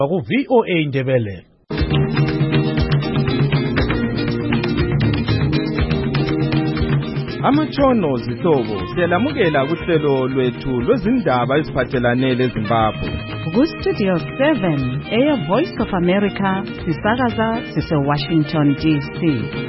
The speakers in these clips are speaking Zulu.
ku VOA Indebele. Amatshono zihlobo siyalamukela kuhlelo lwethu lwezindaba eziphathelane leZimbabwe. Ku Studio 7 Air Voice of America sisakaza sise Washington DC.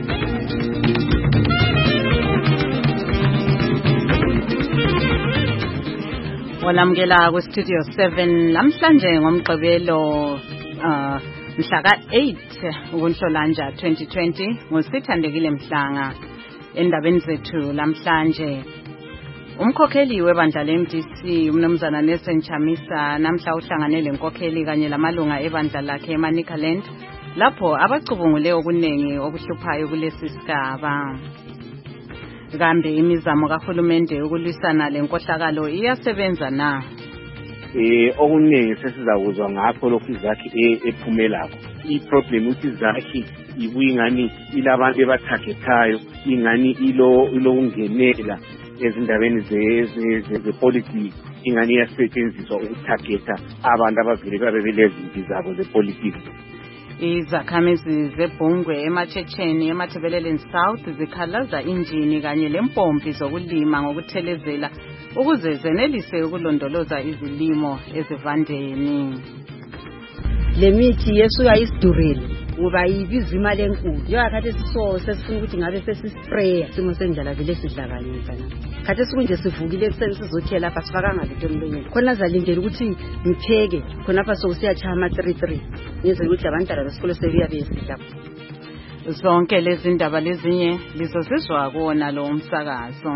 Walamukela ku Studio 7 namhlanje ngomgqibelo mhla ka-8 uNhlolanja 2020 ngosithandekile Mhlanga. Endabeni zethu lamhlanje umkhokheli webandla leMDC umnumzana Nelson Chamisa namhla uhlanganele lenkokheli kanye lamalunga ebandla lakhe eManicaland lapho abacubungule okunengi okuhluphayo kulesi sigaba. Kambe imizamo kahulumende ukulwisana lenkohlakalo iyasebenza na? Okunengi sesizakuzwa ngakho lokhu izakhi ephumelako. I-problem uthi izakhi ibuyingani ilabantu ebathagetayo ingani ilongenela ezindabeni zepolitiki ingani yasetshenziswa ukuthageta abantu abavile babe belezimpi zabo zepolitiki. Izakhamizi zeBhungwe eMatshecheni eMathebeleleni South zikhalaza injini kanye lempompi zokulima ngokuthelezela ukuze zenelise ukulondoloza izilimo ezivandeni. Lemithi yesuka isidurele ngoba ibiza imali enkulu. Njengathi sesifuna ukuthi ngabe sesispray simo sendlala vele sidlakalisa. Khathi sikunje sivukile ekuseni sizothela lapha sifakanga lento emlonyeni. Khona zalindela ukuthi ngipheke khona lapha sokusiyachaya ama-33. Ngenze ukuthi abantwana besikole sebuya besidla. Zonke lezi ndaba lezinye lizosizwa kuona lo umsakazo.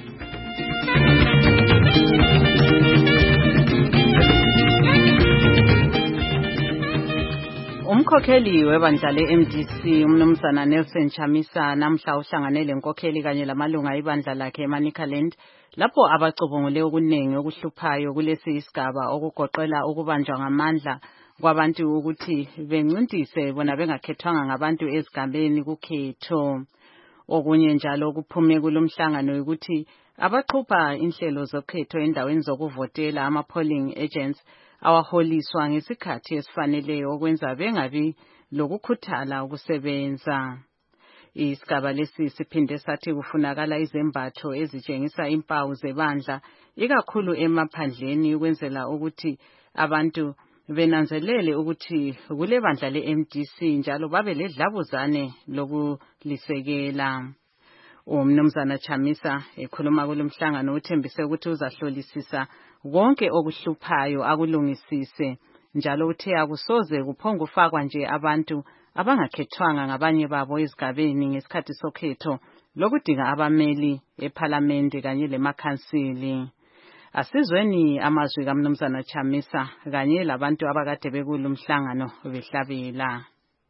Umkhokheli webandla leMDC umnumzana Nelson Chamisa namhla uhlanganele lenkokheli kanye lamalunga ebandla lakhe eManicaland lapho abacubungule okunengi okuhluphayo kulesi isigaba okugoqela ukubanjwa ngamandla kwabantu ukuthi bencintise bona bengakhethwanga ngabantu ezigabeni kukhetho. Okunye njalo kuphume kulomhlangano ukuthi abaqhupha inhlelo zokhetho endaweni zokuvotela ama-polling agents awaholiswa ngesikhathi esifaneleyo okwenza bengabi lokukhuthala ukusebenza. Isigaba lesi siphinde sathi kufunakala izembatho ezitshengisa impawu zebandla ikakhulu emaphandleni ukwenzela ukuthi abantu benanzelele ukuthi kule bandla leMDC njalo babe ledlabuzane lokulisekela. Umnumzana Chamisa ekhuluma kulomhlangano uthembise ukuthi uzahlolisisa konke okuhluphayo akulungisise njalo uthe akusoze kuphongufakwa nje abantu abangakhethwanga ngabanye babo ezigabeni ngesikhathi sokhetho lokudinga abameli eParliament kanye lemakhansili. Asizweni amazwi kaMnumzana Chamisa kanye labantu abakade bekulomhlangano behlabela.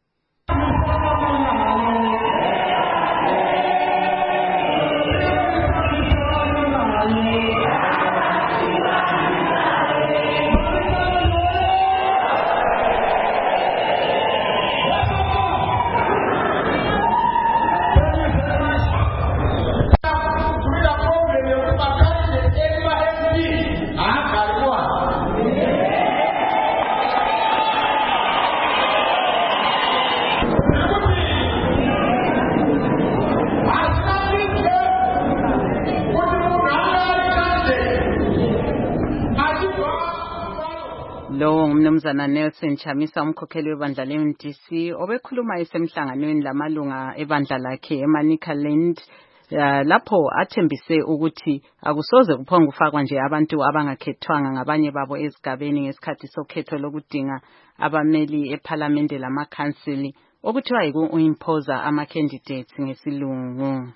Lo ngumnumzana Nelson Chamisa umkhokheli webandla leMDC obekhuluma esemhlanganweni lamalunga ebandla lakhe eManicaland lapho athembise ukuthi akusoze kuphongufakwa nje abantu abangakhethwanga ngabanye babo ezigabeni ngesikhathi sokhetho lokudinga abameli eParliament lamakhansili okuthiwa yiku-impose ama-candidates ngesilungu.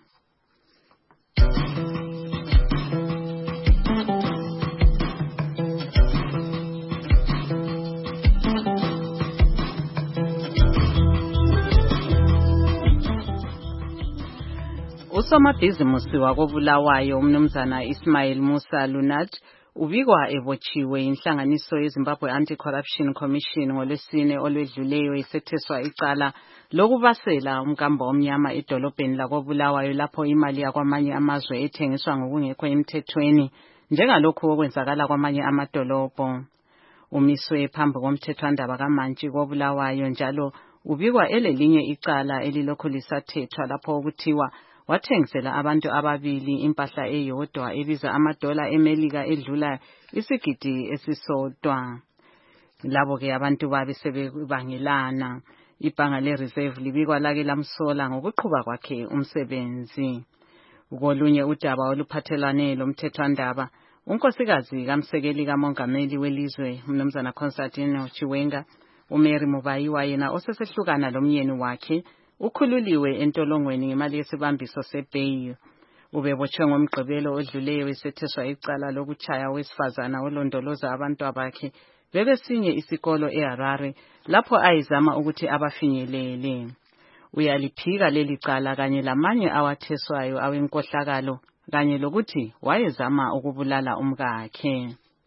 Usomabhizimusi wakobulawayo umnumzana Ismail Musa Lunat ubikwa ebotshiwe inhlanganiso yeZimbabwe Anti-Corruption Commission ngolwesine olwedluleyo isetheswa icala lokubasela umkambo omnyama edolobheni lakobulawayo lapho imali yakwamanye amazwe ethengiswa ngokungekho emthethweni njengalokhu okwenzakala kwamanye amadolobho. umiswe phambi komthethwandaba kaMantshi koBulawayo njalo ubikwa elelinye icala elilokhu lisathethwa lapho ukuthiwa wathengisela abantu ababili impahla eyodwa ebiza $1 eMelika edlula isigidi esisodwa. Labo ke abantu babe sebebangelana. Ibhanga leReserve libikwa lake lamsola ngokuqhuba kwakhe umsebenzi. Kolunye udaba oluphathelane lomthethwandaba, unkosikazi kamsekeli kamongameli welizwe Mnumzana Constantino Chiwenga, uMary Mubayiwa yena osesehlukana lomyeni wakhe, ukhululiwe entolongweni ngemali yesibambiso sebail. Ubebotshwe ngomgqibelo odluleyo esetheswa icala lokutshaya owesifazana olondoloza abantu bakhe bebesinye isikolo eHarare lapho ayizama ukuthi abafinyelele. Uyaliphika leli cala kanye lamanye awatheswayo awenkohlakalo kanye lokuthi wayezama ukubulala umkakhe.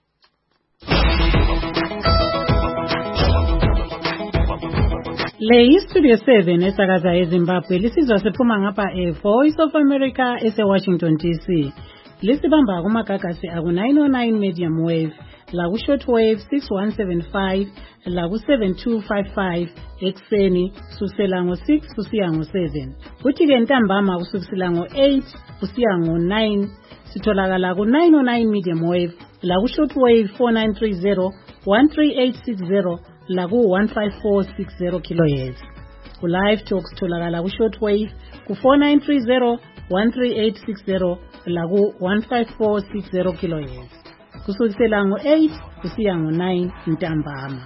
Le Studio 7 esakaza eZimbabwe lisizwa sephuma ngapha Voice of America ese-Washington DC. Lisibamba kumagagasi aku-909 medium wave, laku shortwave 6175, laku 7255 ekseni kusukela ngo-6 kusiya ngo-7. Kuthi-ke ntambama kusukela ngo-8 kusiya ngo-9 sitholakala ku-909 medium wave, laku shortwave 4930, 13860, laku 15460 kHz. Ku live talk sitholakala ku shortwave ku 4930, 13860, laku 15460 kHz. Kusukela ngo-8 kusiya ngo-9 ntambama.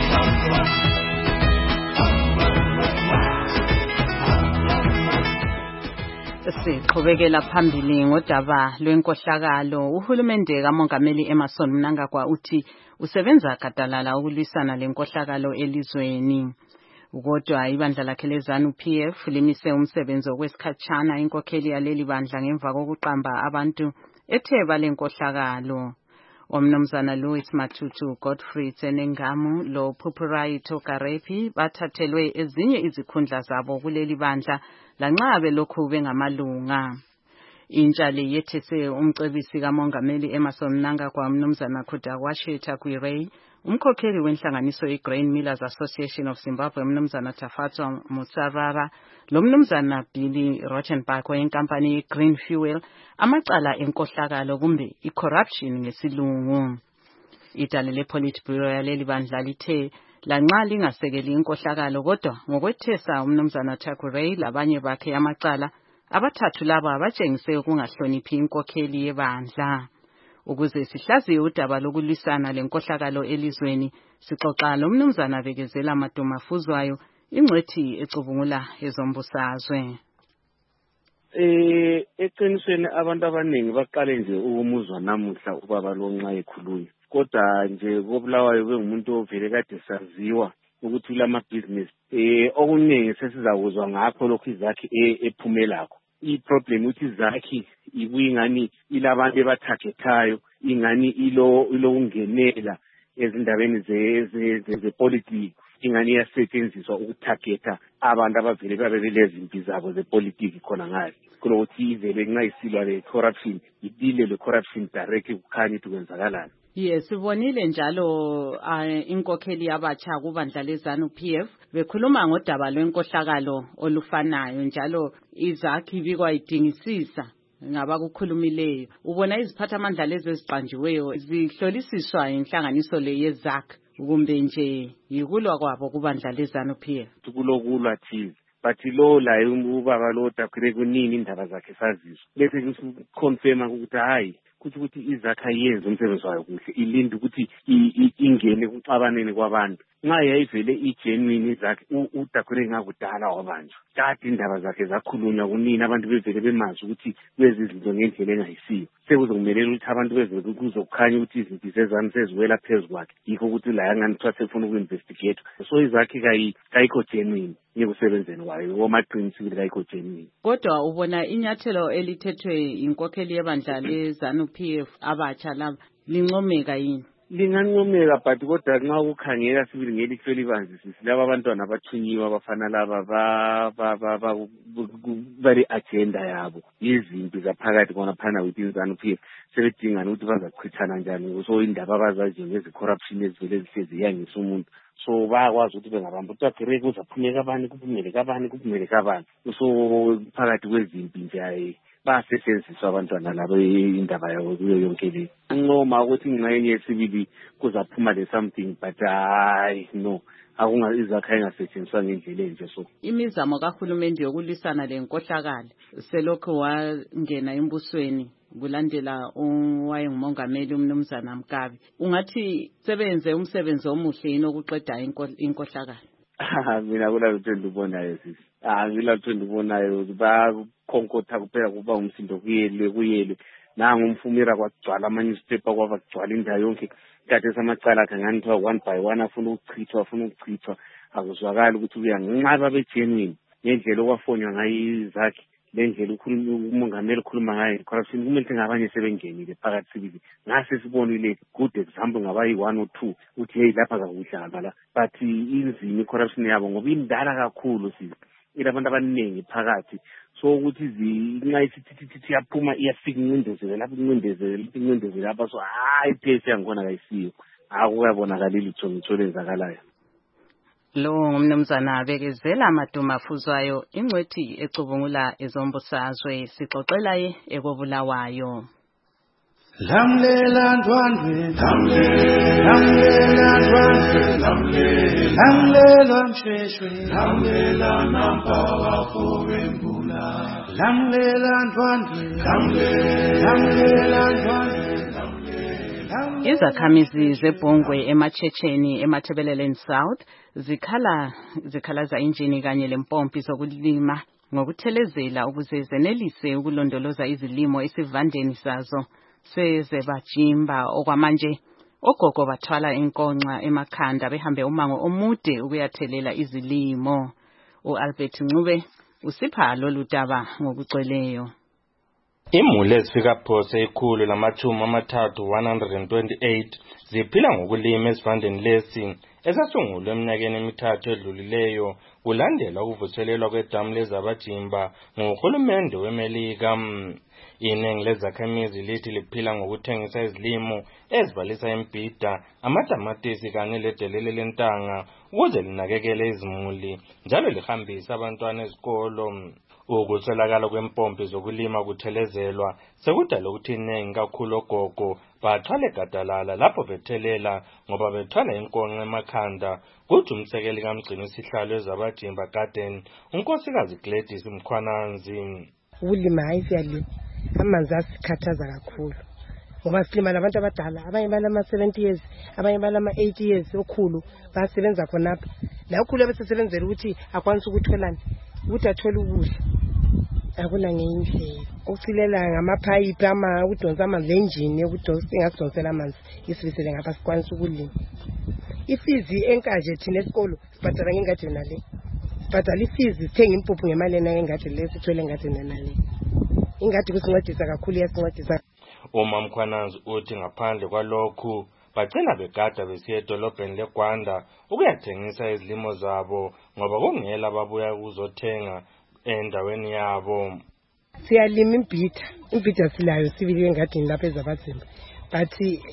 Siqhubekela phambili ngodaba lwenkohlakalo. Uhulumende kaMongameli Emmerson Mnangagwa uthi usebenza gadalala ukulwisana lenkohlakalo elizweni. Kodwa ibandla lakhe leZANU-PF limise umsebenzi wokwesikhatshana inkokheli yaleli bandla ngemva kokuqamba abantu etheba lenkohlakalo. Omnumzana Louis Matutu, Godfrey Tsenengamu lo Pupurai Tokarepi bathathelwe ezinye izikhundla zabo kuleli bandla lanxa belokhu bengamalunga. Intsha le yethese umcebisi kaMongameli Emmerson Mnangagwa Mnumzana Khudawashe Takwirei, umkhokheli wenhlanganiso iGrain Millers Association of Zimbabwe Mnumzana Tafatwa Mutsarara, lo Mnumzana Billy Rothenbach wenkampani iGreen Fuel, amacala enkohlakalo kumbe icorruption ngesilungu. Idale lePolitburo yaleli bandla lithe lanxa lingasekeli inkohlakalo kodwa ngokwethesa uMnumzana Takwirei labanye bakhe amacala, abathathu laba batshengise ukungahloniphi inkokheli yebandla. Ukuze sihlaziye udaba lokulwisana lenkohlakalo elizweni, sixoxa lomnumzana Bekezela Madumafuzwayo, ingcwethi ecubungula ezombusazwe. Eqinisweni abantu abaningi baqale nje ukumuzwa namuhla ubaba lonxa ekhulunywa. Kodwa nje koBulawayo bengumuntu ovele kade saziwa ukuthi lamabhizinisi okuningi sesizakuzwa ngakho lokhu izakhi ephumelako. I-problem uthi izakhi ibuyingani ilabantu ebatargetayo, ingani ilo ungenela ezindabeni zepolitiki, ingani iyasetshenziswa ukutargeta abantu abavele babe belezimpi zabo zepolitiki khona ngayo. Kulokuthi ivele nxa isilwa le-corruption, idile le-corruption direct kukhanya ukuthi kwenzakalani. Yes, sibonile njalo inkokheli yabatsha kubandla leZANU-PF bekhuluma ngodaba lwenkohlakalo olufanayo njalo izakhi bikwa idingisisa ngabakukhulumileyo. Ubona iziphathamandla lezi eziqanjiweyo zihlolisiswa inhlanganiso le yezakhi kumbe nje yikulwa kwabo kubandla leZANU-PF? Kulokulwa thize. Bathi lo la ubaba lo Takwirei kunini indaba zakhe sazizwa. Bese kuconfirma ukuthi hayi ukuthi izakha yenza umsebenzi wayo kuhle, ilinde ukuthi ingene kuxabaneni kwabantu. Nxa yayivele igenuine izakhe uTakwirei ngakudala wabanjwa. Kade indaba zakhe zakhulunywa kunini abantu bevele bemazi ukuthi kwezi izinto ngendlela engayisiyo. Sekuzokumelela ukuthi abantu bevele kuzokukhanya ukuthi izinto zezami seziwela phezu kwakhe. Yikho ukuthi la yangani kuthiwa sefuna uku-investigate. So izakhe kayikho genuine ngekusebenzeni kwayo, womaqinisile kayikho genuine. Kodwa ubona inyathelo elithethwe inkokheli yebandla leZANU-PF abatsha laba lincomeka yini? lingancomeka but kodwa nxa ukukhangela sibili ngelihlo elibanzi laba abantwana abathunyiwe abafana laba bale agenda yabo yizimpi zaphakathi khonaphana within ZANU-PF sebedingana ukuthi bazachithana njani so indaba abazaziyo ngezi-corruption ezivele zihlezi yangisa umuntu so bayakwazi ukuthi bengabamba utagere kuzaphumeka abani kuphumele kabani so phakathi kwezimpi nje bayasetshenziswa abantwana labo indaba yabo kuyo yonke le noma ukuthi ingxenye yesibili kuzaphuma le something but no izakha engasetshenziswa ngendlela enje so imizamo kahulumende yokulwisana lenkohlakalo selokho wangena embusweni kulandela owayengumongameli umnumzana Mkabi ungathi sebenze umsebenzi omuhle yini okuqeda inkohlakalo mina kulalutho endibonayo sisi ngilalutho endibonayo bayakhonkotha kuphela kuba umsindo kuyele nangu umfumira kwagcwala ama-newspaper kwaba kugcwala indawo yonke kade samacala akhe ngani kuthiwa one by one afuna ukuchithwa akuzwakali ukuthi uyanqaba begenuine ngendlela okwafonywa ngayo izakhe lendlela umongameli ukhuluma ngayo corruption kumele ngabanye sebengenile phakathi sibili ngase sibonile good example ngabayi 1 or 2 uthi hey lapha kakudlanga la but inzima corruption yabo ngoba indala kakhulu sisi ilabantu abaningi phakathi so ukuthi nxa isithi yaphuma iyafika incindezelo lapha so iphesi yangibona kayisiyo akukabonakali lutho ngitho lenzakalayo lo ngumnumzana Bekezela Madumafuzwayo ingcwethi ecubungula ezombusazwe sixoxela ye ekobulawayo Lamlela ndwandwe lamlela mshweshwe lamlela nampaka fowembula lamlela ndwandwe Izakhamizi zebhongwe emachecheni eMathebeleleni South zikhalaza injini kanye lempompi zokulima ngokuthelezela ukuze zenelise ukulondoloza izilimo esivandeni sazo sezebajimba okwamanje ogogo bathwala inkonxa emakhanda behambe umango omude ukuyathelela izilimo uAlbert Ncube usipha loludaba ngokugcweleyo Imuli ezifika phose ikhulu lamathumi amathathu 128 ziphila ngokulima esivandeni lesi esasungulwe eminyakeni emithathu edlulileyo kulandela ukuvuselelwa kwedamu lezabajimba nguhulumende weMelika. Iningi lezakhamizi lithi liphila ngokuthengisa izilimo ezibalisa imbhida, amatamatisi kanye ledelele lentanga ukuze linakekele izimuli njalo lihambisa abantwana ezikolo. Ukuswelakala kwempompi zokulima kuthelezelwa sekudala ukuthi iningi kakhulu ogogo bathwale gadalala lapho bethelela ngoba bethwala inkonxa emakhanda. Kuthi umsekeli kamgcini isihlalo ezabajimba garden unkosikazi Gladys Mkhwananzi ulima ayisiyalima amanzi asikhathaza kakhulu ngoba silima labantu abadala abanye balama 70 years abanye balama 80 years okhulu basebenza khonapha la okhulu abesebenzela ukuthi akwanisa ukutholana ukuthi athole ukudla akuna ngendlela ukusilela ngamapipe ukudonsa amanzi engine ukudonsa ingasidonsela amanzi isibisele ngapha sikwanisa ukulima ifizi enkaje thina esikolo sibhadala ngengadi nale sibhadala ifizi sithenga impuphu ngemali engengadi le sithole engadi nale ingadi kusincedisa kakhulu yasincedisa. Mkhwananzi uthi ngaphandle kwalokhu bagcina begada besiya edolobheni leGwanda ukuyathengisa izilimo zabo ngoba kungela babuya ukuzothenga endaweni yabo. Siyalima imbhida silayo sibili engadini lapha ezabazimba but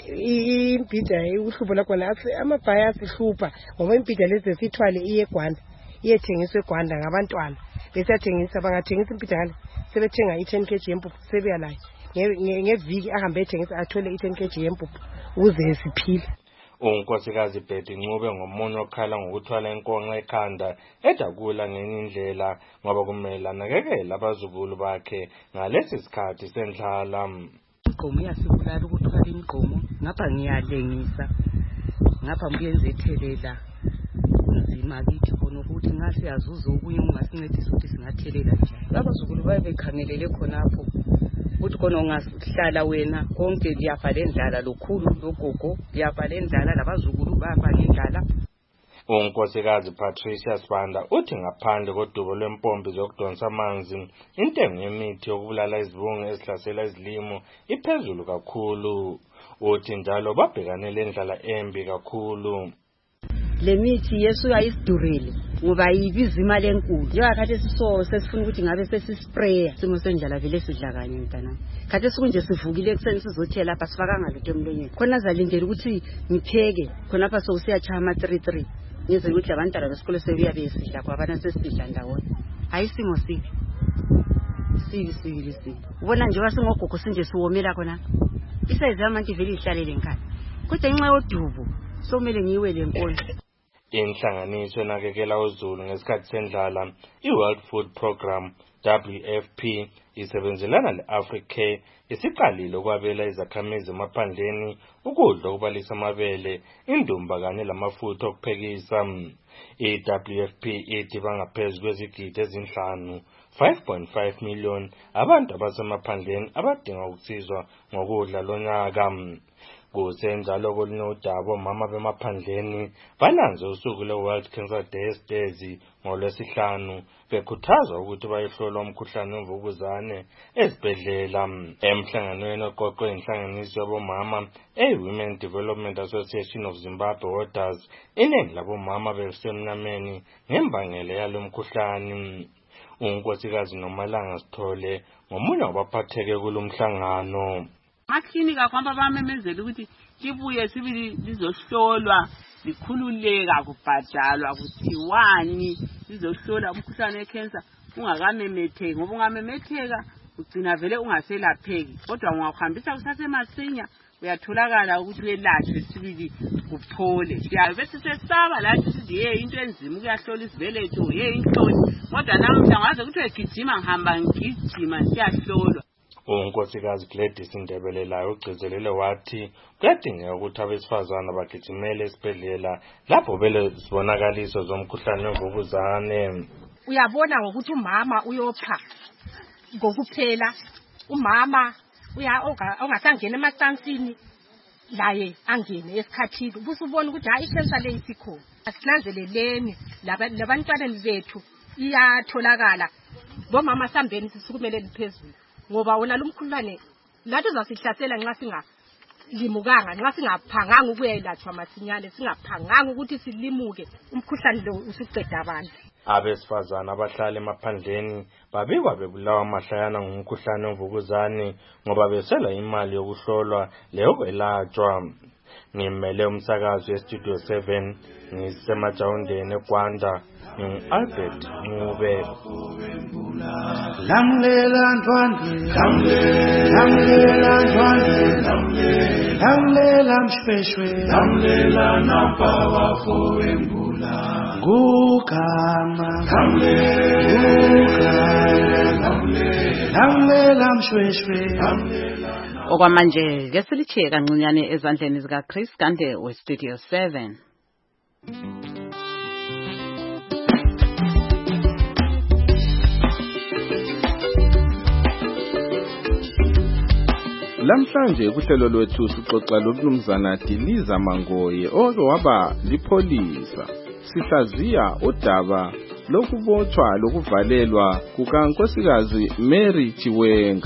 imbhida uhlupho lakhona amabhaya asihlupha ngoba imbhida lezi sithwale iyeGwanda iyethengiswa eGwanda ngabantwana besathengisa bangathengisa imbhida ngale sebethenga i10 kg yempuphu sebeya layo ngeviki ahambe ethengisa athole i10 kg yempuphu ukuze siphile. Unkosikazi Betty Ncube ngomunye okhala ngokuthwala inkonxa ekhanda edakula ngenye indlela ngoba kumele anakekele abazukulu bakhe ngalesi sikhathi sendlala. Inkomo iyasibulala ukuthwala inkomo ngapha ngiyalengisa ngapha ngiyenze ethelela kunzima kithi khona ukuthi ngase yazuza okunye ungasincedisa ukuthi singathelela njani. Abazukulu baye bekhangelele khonapho ukuthi khona ungasihlala wena konke liyafa lendlala lokhulu logogo liyafa lendlala labazukulu bafa lendlala. Unkosikazi Patricia Sibanda uthi ngaphandle kodubo lwempompi zokudonsa amanzi intengo yemithi yokubulala izibungu ezihlasela izilimo iphezulu kakhulu. uthi njalo babhekane lendlala embi kakhulu. Le mithi Yesu ayisidurile ngoba ibiza imali enkulu. Njengakhathi sesifuna ukuthi ngabe sesispraya simo senjala vele sidla kanye mntana. Khathi sikunje sivukile ekseni sizothela lapha sifakanga lutho emlonyeni. Khona zalindela ukuthi ngipheke khona lapha sowusiyachaya ama 33. Nize ukuthi abantwana besikole sebuya besidla kwabana sesidla ndawona. Ayisimo sibi. Sibi. Ubona nje wasingogogo sinje siwomela khona. Isayizi yamanti vele ihlalele enkani. Kodwa inxa yodubo somele ngiwe lenkonzo. Inhlanganiso enakekela uZulu ngesikhathi sendlala iWorld Food Program WFP isebenzelana leAfricare isiqalile ukwabela izakhamizi emaphandleni ukudla okubalisa amabele, indumba kanye lamafutha okuphekisa. iWFP ithi bangaphezu kwezigidi ezinhlanu 5.5 million abantu abasemaphandleni abadinga ukusizwa ngokudla lonyaka. Kusenjalo kolunodaba omama bemaphandleni bananze usuku le-World Cancer Day esitezi ngoLwesihlanu bekhuthaza ukuthi bayehlolwa umkhuhlane wemvukuzane ezibhedlela. Emhlanganweni oqoqwe inhlanganiso yabomama Women Development Association of Zimbabwe Waters, iningi labomama besemnyameni ngembangela yalo mkhuhlane. Unkosikazi Nomalanga Sithole ngomunye wabaphatheke kulomhlangano. Maklinika kwamba bamemezela ukuthi libuye sibili lizohlolwa likhululeka kubhadalwa kuthiwani lizohlola umkhuhlane wecancer ungakamemetheki ngoba ungamemetheka ugcina vele ungaselapheki kodwa ungahambisa kusase masinya uyatholakala ukuthi uyelatshwe sibili kuphole. Siyabe sisesaba lathi sithi into enzima ukuyahlola isibeletho inhloli kodwa namuhla ngaze kuthi egijima ngihamba ngigijima siyahlolwa. Unkosikazi Gladys Ndebelelayo ugcizelele wathi kuyadingeka ukuthi abesifazana bagijimele esibhedlela lapho vele zibonakaliso zomkhuhlane wemvukuzane. Uyabona ngokuthi umama uyopha ngokuphela umama ongasangena emacansini laye angene esikhathini ubusubona ukuthi hayi icancer le isikhona. Asinanzeleleni labantwana bethu iyatholakala bomama sambeni sisukumele liphezulu ngoba wona lumkhuhlane lathi uzasihlasela nxa singalimukanga nxa singaphanganga ukuyelatshwa masinyane singaphanganga ukuthi silimuke umkhuhlane lo usuqeda abantu. Abesifazana abahlala emaphandleni babikwa bebulawa amahlayana ngumkhuhlane wemvukuzane ngoba besela imali yokuhlolwa leyo kwelatshwa. Ngimele umsakazi weStudio 7 ngisemajawundeni eGwanda Albert Ncube. Lamlela ntwandwe, lamlela ntwandwe, lamlela mshweshwe, lamlela nampa wafowembula. Gugama, lamlela mshweshwe, Okwamanje ke silitshiye kancinyane ezandleni zika Chris Gande weStudio 7. Lamhlanje kuhlelo lwethu sixoxa lomnumzana Diliza Mangoye oke waba lipholisa. Sihlaziya udaba lokubotshwa lokuvalelwa kukaNkosikazi Mary Chiwenga.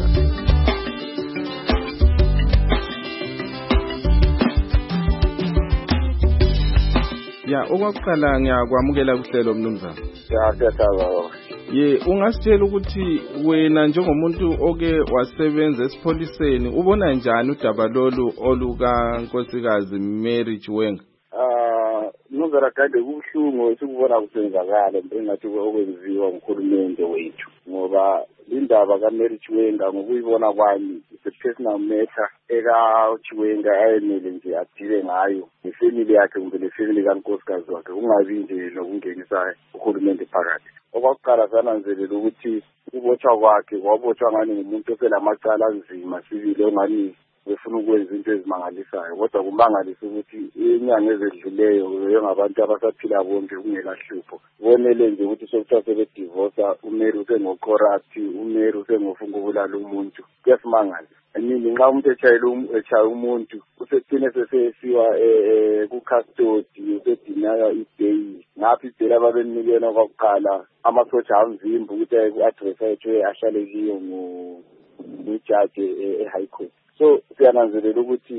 Okwakuqala ngiyakwamukela kuhlelo mnumzana. Siyathatha. Ungasitshela ukuthi wena njengomuntu oke wasebenza esipholiseni ubona njani udaba lolu oluka Nkosikazi Mary Chiwenga? Mnumzana Gande kubuhlungu sikubona kusenzakala engathi okwenziwa nguhulumende wethu ngoba indaba kaMary Chiwenga ngokuyibona kwami personal matter eka-Chiwenga ayemele nje adile ngayo nefamily yakhe kumbe nefamily kankosikazi wakhe kungabi nje nokungenisa uhulumende phakathi. Okwakuqala sananzelela ukuthi ukubotshwa kwakhe wabotshwa ngani ngumuntu oselamacala anzima sibili ongani befuna ukwenza into ezimangalisayo kodwa kumbangalisa ukuthi inyanga ezedluleyo ngabantu abasaphila bonke kungelahlupho bonele nje ukuthi sokuthiwa sebedivosa uMary usengocorrupt uMary usengofuna ukubulala umuntu kuyasimangala. Nini nxa umuntu echaya umuntu usegcine sesesiwa ku-custody usedinaya i-bail ngaphi ibhela ababenikela kwakuqala amasotsha amvimba ukuthi i-address ayethu ahlale kiyo ngujaji e-high court. So siyananzelela ukuthi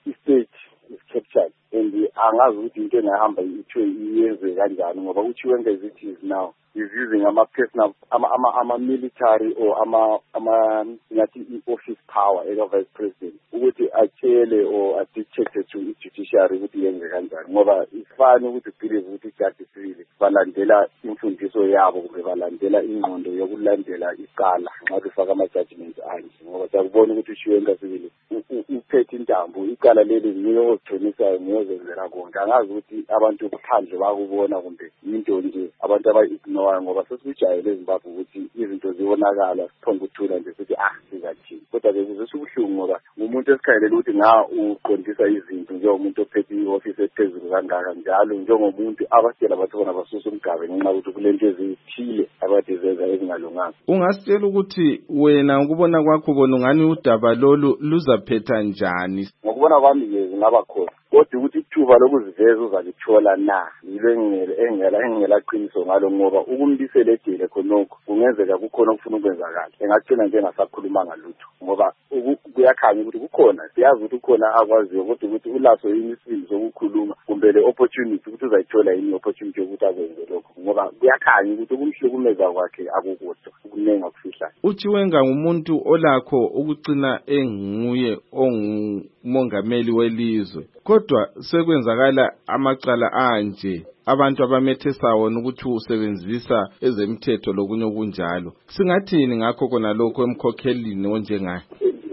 i-state is captured and angazi ukuthi into engahamba ithiwe iyenze kanjani ngoba uChiwenga as it is now is using ama-personal, ama-military or ngathi i-office power eka-vice president ukuthi atshele or adictate to i-judiciary ukuthi yenze kanjani ngoba ifani ukuthi ubelieve ukuthi i-justice really balandela imfundiso yabo kumbe balandela ingqondo yokulandela icala nxa befaka ama-judgment anje ngoba siyakubona ukuthi uChiwenga sibili uphethe intambo icala leli niyo ozigcinisayo ngiyozenzela konke angazi ukuthi abantu phandle bakubona kumbe into nje abantu aba-ignore ngoba sesikujayele eZimbabwe ukuthi izinto zibonakala siphonga ukuthula nje sithi sizathini kodwa-ke kuzwisa ubuhlungu ngoba ngumuntu esikhayelela ukuthi uqondisa izinto njengomuntu ophethe i-ofisi ephezulu kangaka njalo njengomuntu abasitshela bathi bona basusa umgabe ngenxa yokuthi kulento ezithile abade zenza ezingalunganga. Ungasitshela ukuthi wena ukubona kwakho bona ungani udaba lolu luzaphetha njani? Ngokubona kwami-ke zingaba khona kodwa ukuthi ithuba lokuziveza uzalithola na yilo engela qiniso ngalo ngoba ukumbisela ejele khonokho kungenzeka kukhona okufuna ukwenzakala engagcina nje engasakhuluma ngalutho ngoba kuyakhanya ukuthi kukhona siyazi ukuthi ukhona akwaziyo kodwa ukuthi ulaso yini isibindi sokukhuluma kumbe le opportunity ukuthi uzayithola yini opportunity yokuthi akwenze lokho ngoba kuyakhanya ukuthi ukumhlukumeza kwakhe akukodwa kuningi akufihlayo. uChiwenga ngumuntu olakho ukucina enguye ongumongameli welizwe kodwa sekwenzakala amacala anje abantu abamethesa wona ukuthi usebenzisa ezemthetho lokunye okunjalo singathini ngakho kona lokho emkhokhelini onjengaye?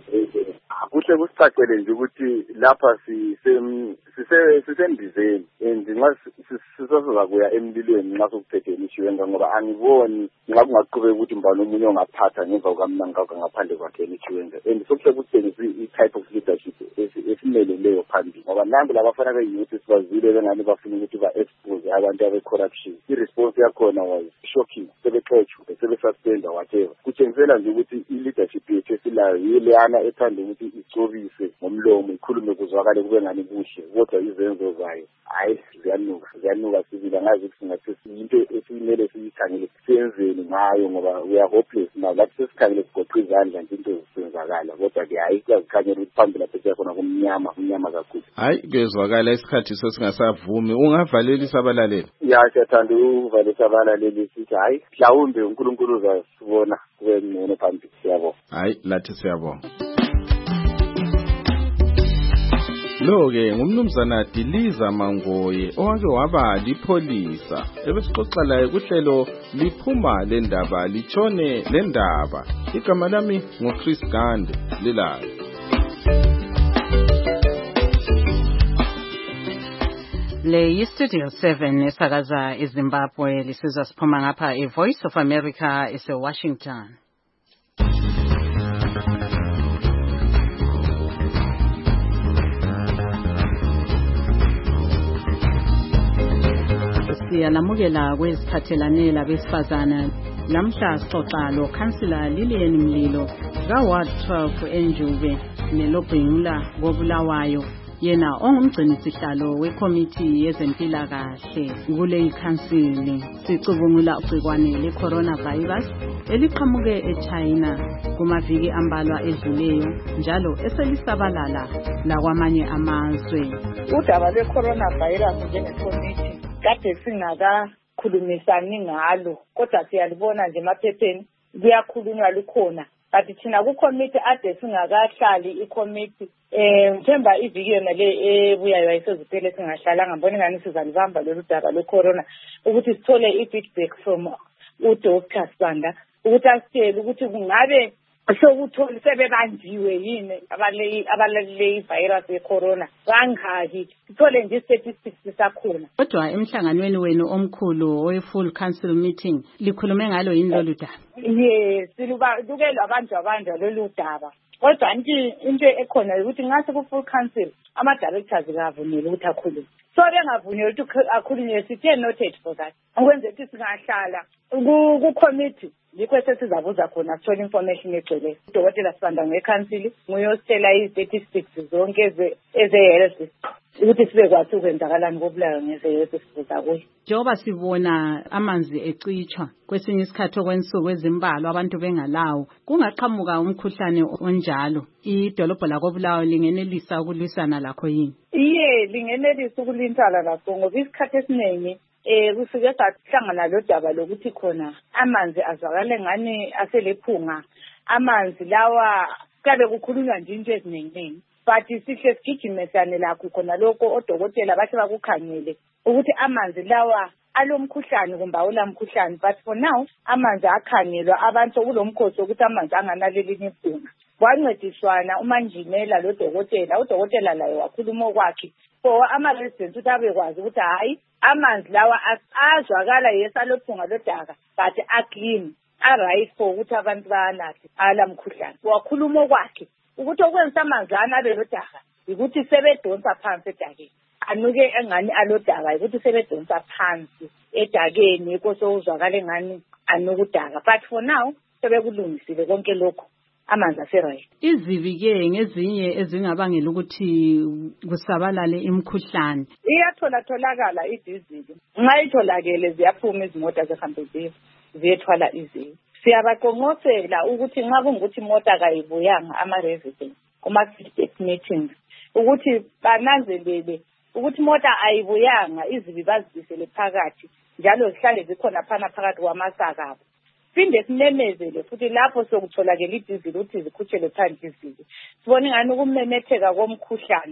Kuhle kusicacele nje ukuthi lapha sisembizeni and nxa sisazoza kuya emlilweni nxa sokuphetheni uChiwenga ngoba angiboni nxa kungaqhubeka ukuthi mbani omunye ongaphatha ngemva kukamnangagwa ngaphandle kwakhe uChiwenga and sokuhle kusitshengisa i-type of leadership esimeleleyo phambili ngoba nangu labafana be-youth sibazile bengani bafuna ukuthi ba-expose abantu abe-corruption. I-response yakhona was shocking, sebexotshwe sebesuspenda whatever. Kutshengisela nje ukuthi i-leadership yethu esilayo yileyana ethanda ukuthi icobise ngomlomo ikhulume kuzwakale kube ngani kuhle kodwa izenzo zayo hayi ziyanuka sibili angazi ukuthi singathi into esimele siyikhangele siyenzeni ngayo ngoba we are hopeless now lapho sesikhangele sigoqe izandla nje into zisenzakala kodwa-ke hayi kuyazikhanyela ukuthi phambili lapho siyakhona kumnyama kakhulu. Hayi kezwakala isikhathi sesingasavumi ungavalelisa abalaleli? Ya siyathanda ukuvalisa abalaleli sithi hayi mhlawumbe uNkulunkulu uzasibona kube ngcono phambili. Siyabonga. Hayi lathi siyabonga. Lo-ke ngumnumzana Diliza Mangoye owake waba lipholisa ebesixoxa laye kuhlelo liphuma lendaba litshone lendaba. Igama lami ngoChris Gande lilayo. Le yi-Studio 7 esakaza eZimbabwe lisizwa siphuma ngapha eVoice of America ese-Washington. Siyalamukela kweziphathelane labesifazana. Lamhla sixoxa lo Councillor Lillian Mlilo ka-Ward 12 eNjuve nelobhengula koBulawayo yena ongumgcinisihlalo wekomiti yezempilakahle kule ikhansili. Sicubungula ugcikwane le-coronavirus eliqhamuke eChina kumaviki ambalwa edluleyo njalo eselisabalala lakwamanye amazwe. Udaba lwe-coronavirus njengekomiti kade singakakhulumisani ngalo kodwa siyalibona nje emaphepheni kuyakhulunywa lukhona. Kanti thina kukomiti ade singakahlali ikomiti mthemba iviki yona le ebuyayo ayiseziphele singahlalanga ngibona ngani sizalibamba lolu daba lwe-corona ukuthi sithole i-feedback from uDr. Sibanda ukuthi asitshele ukuthi kungabe sokutholi sebebanjiwe yini abalale ivirus ye-corona kangaki sithole nje statistics sakhona. Kodwa emhlanganweni wenu omkhulu we-full council meeting likhulume ngalo yini lolu daba? Yes, silukelwa abantu lolu daba kodwa into ekhona ukuthi ngase ku-full council ama-directors kavumile ukuthi akhulume. So bengavunyelwa ukuthi akhulunywe sithi noted for that. Ngikwenze ukuthi singahlala ku-committee yikho sesizabuza khona sithole information egcwele. UDr. Sibanda ngekhansili nguyositshela i-statistics zonke eze-health ukuthi sibekwazi ukwenzakalani kobulayo ngezeyethu sibuza kuyo. Njengoba sibona amanzi ecitshwa kwesinye isikhathi okwensuku ezimbalwa abantu bengalawo, kungaqhamuka umkhuhlane onjalo, idolobho lakobulawayo lingenelisa ukulwisana lakho yini? Lingenelisa ukulwisana lakho ngoba isikhathi esiningi kufike sahlangana lodaba lokuthi khona amanzi azwakale ngani aselephunga. Amanzi lawa kabe kukhulunywa nje into eziningi, but sihle sigijimesane lakho khona lokho odokotela bathi bakukhangele ukuthi amanzi lawa alomkhuhlane kumbe awulamkhuhlane, but for now amanzi akhangelwa abantu kulomkhosi ukuthi amanzi anganalelinye iphunga. Kwancediswana umanjinela lodokotela, udokotela laye wakhuluma kwakhe for ama-residents ukuthi abekwazi ukuthi hayi amanzi lawa azwakala yesalophunga lodaka but aclean, a-right for ukuthi abantu banathe alamkhuhlane. Wakhuluma kwakhe ukuthi okwenza amanzana abe lodaka ukuthi sebedonsa phansi edakeni, anuke engani alodaka ukuthi sebedonsa phansi edakeni yikho uzwakala engani anukudaka, but for now sebekulungisile konke lokho, amanzi ase-right. Izibi-ke ngezinye ezingabangela ukuthi kusabalale imkhuhlane iyatholakala idizili. Nxa itholakele ziyaphuma izimota zihambe ziyethwala izibi. Siyabaqonqosela ukuthi nxa kungukuthi imota kayibuyanga ama-residents kuma-feedback meetings ukuthi bananzelele ukuthi imota ayibuyanga, izibi bazibisele phakathi njalo zihlale zikhona phakathi kwamasaka abo. Phinde simemezele futhi lapho sokutholakela idizili ukuthi zikhutshele phandle izibi. Sibona ingani ukumemetheka komkhuhlane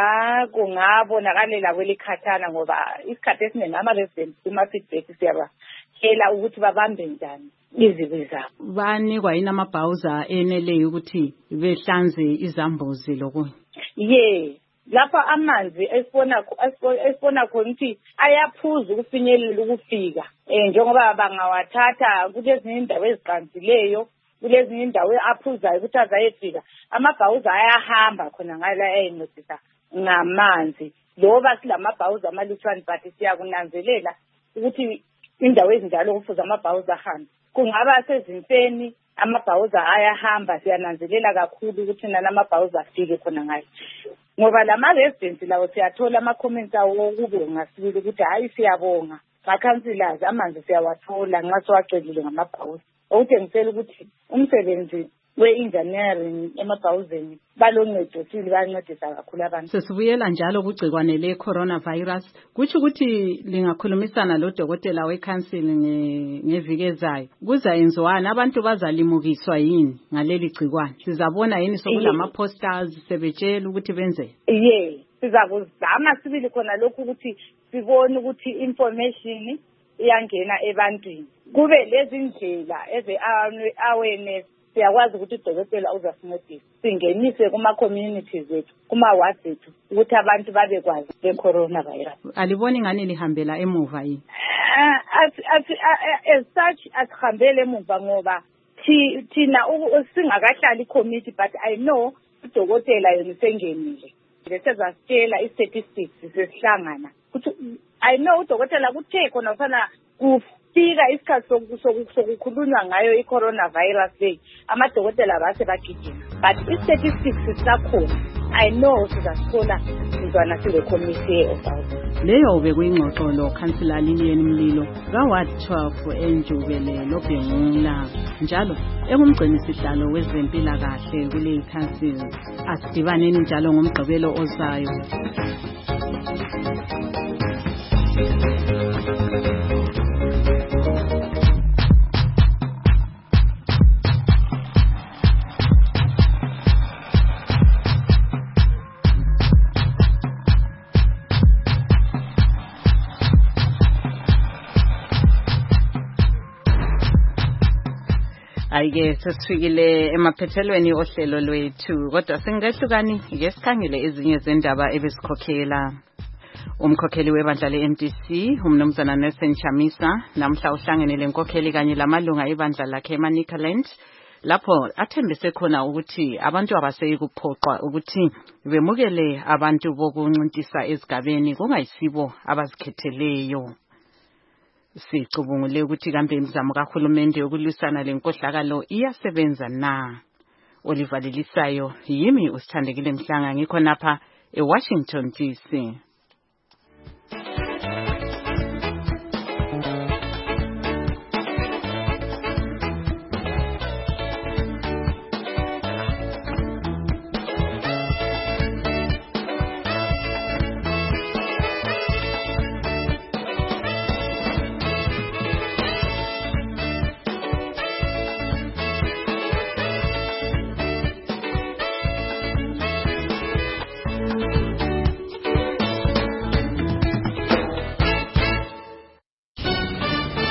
kungabonakalela kwelikhathana ngoba isikhathi esiningi ama-residents kuma-feedback siyabakela ukuthi babambe njani izibi zabo. Banikwa yini amabhawuza eneleyo ukuthi behlanze izambuzi lokunye? Lapha amanzi esibona khona ukuthi ayaphuza ukufinyelela ukufika njengoba bangawathatha kulezinye indawo eziqansileyo, kulezinye indawo aphuzayo ukuthi azayefika, amabhawuza ayahamba khona ngala ayencedisa ngamanzi. Loba silamabhawuza amalutshwane but siyakunanzelela ukuthi indawo ezinjalo kufuza amabhawuza ahambe. Kungaba sezinseni amabhawuza ayahamba, siyananzelela kakhulu ukuthi nana amabhawuza afike khona ngayo. Ngoba lama-residents lawo siyathola ama-comments awo ukubonga sibili ukuthi hayi siyabonga ma-councillors amanzi siyawathola nxa siwacelile ngamabhawuza. Okutshengisela ukuthi umsebenzi we-engineering emabhawuzeni baloncedo sili bayancedisa kakhulu abantu. Sesibuyela njalo kugcikwane le-coronavirus, kutsho ukuthi lingakhulumisana lodokotela we-council ngeviki ezayo, kuzayenziwani? Abantu bazalimukiswa yini ngaleli gcikwane? Sizabona yini sokulama-posters sebetshela ukuthi benze? Sizakuzama sibili khona lokhu ukuthi sibone ukuthi information iyangena ebantwini, kube lezi ndlela eze-awareness. Siyakwazi ukuthi udokotela uzasincedisa singenise kuma-communities ethu, kuma-wards ethu ukuthi abantu babekwazi le-coronavirus. Aliboni ngani lihambela emuva yini? As such asihambele emuva ngoba thina singakahlali i-committee, but I know udokotela yena sengenile. Sezasitshela i-statistics sesihlangana ukuthi I know udokotela kuthe khona ufana kufika isikhathi sokukhulunywa ngayo i-coronavirus le, amadokotela base bagijima, but i-statistics sisakhona. I know sizasithola intwana sile-committee of leyo bekuyingxoxo lo-Councillor Lilian Mlilo ka-Ward 12 eNjubele Lobhengula, njalo engumgcinisihlalo wezempilakahle kule council. Asidibaneni njalo ngomgqibelo ozayo. Ayike sesifikile emaphethelweni ohlelo lwethu, kodwa singehlukani ngesikhangele ezinye zendaba ebesikhokhela. Umkhokheli webandla le-MDC umnumzana Nelson Chamisa namhla uhlangene lenkokheli kanye lamalunga ebandla lakhe eManicaland lapho athembise khona ukuthi abantu abaseyi kuphoqwa ukuthi bemukele abantu bokuncintisa ezigabeni kungayisibo abazikhetheleyo. Sicubungule ukuthi kambe imizamo kahulumende yokulwisana lenkohlakalo iyasebenza na? Oliver Lilisayo yimi usithandekile Mhlanga ngikho napha eWashington DC.